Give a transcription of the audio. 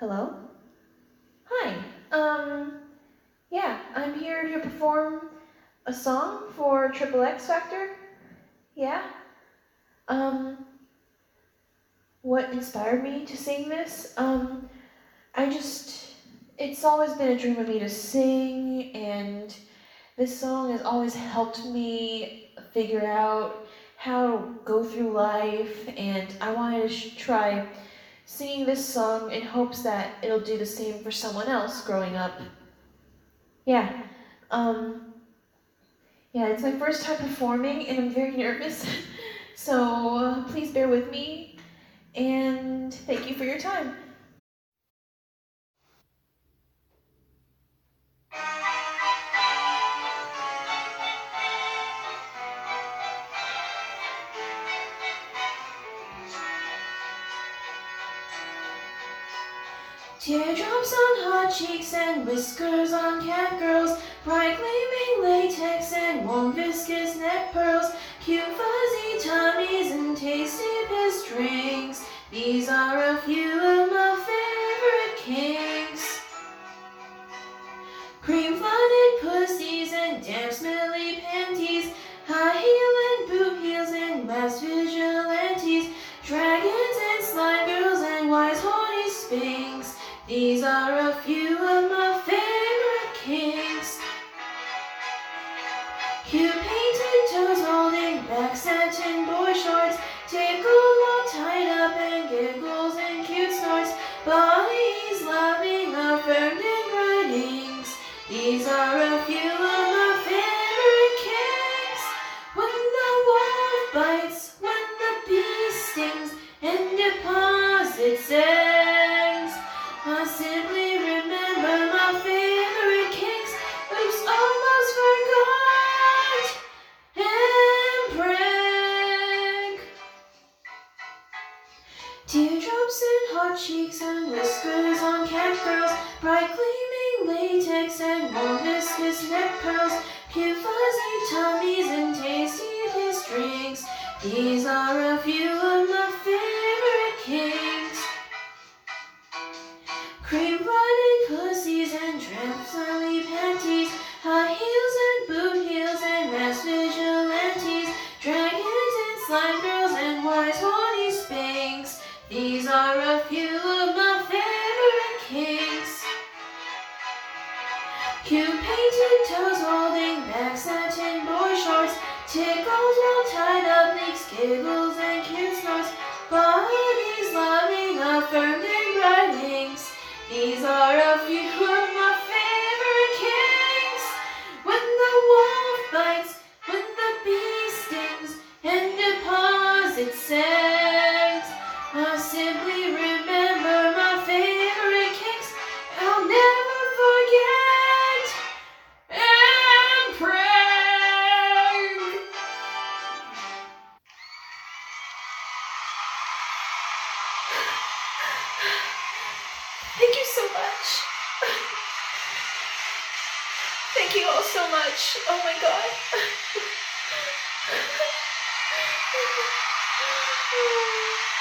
Hello? Hi. Yeah, I'm here to perform a song for Triple X Factor. Yeah. Um, what inspired me to sing this? I just, it's always been a dream of me to sing, and this song has always helped me figure out how to go through life, and I wanted to try singing this song in hopes that it'll do the same for someone else growing up. Yeah. Um, yeah, it's my first time performing and I'm very nervous. So please bear with me and thank you for your time. Teardrops on hot cheeks and whiskers on cat girls, bright gleaming latex and warm viscous neck pearls, cute fuzzy tummies and tasty piss drinks. These are a few of my favorite kinks. Cream flooded pussies and damp smelly panties, high heel and boot heels and masked vigilantes, dragons and slime girls and wise horny sphinx. These are a few of my favorite kinks. Cute painted toes holding back satin boy shorts, tickled while tied up and giggles and cute snorts, bodies loving affirmed in writings. These are a few of my favorite kinks. When the wolf bites, when the bee stings, and deposits eggs. I simply remember my favorite kinks. Oops, almost forgot. And prank. Teardrops and hot cheeks and whiskers on cat girls, bright gleaming latex and warm viscous neck pearls, cute fuzzy tummies and tasty piss drinks. These are a few of my favorite kinks. Cream-blooded pussies and tramp-smelly panties, high heels and boot heels and masked vigilantes, dragons and slime girls and wise horny sphinx. These are a few of my favorite kinks. Cute painted toes holding back satin boy shorts, tickles while tied up, leaks, giggles and cute snorts, bodies loving affirmed in writings. These are a few of my favorite kinks. When the wolf bites, when the bee stings, and deposits eggs. I simply remember my favorite kinks. I'll never forget. And pray. Thank you so much. Thank you all so much. Oh my God.